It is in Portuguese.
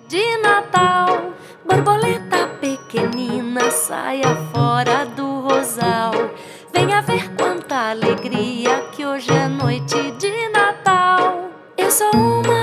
de Natal. Borboleta pequenina, saia fora do rosal. Venha ver quanta alegria que hoje é noite de Natal. Eu sou uma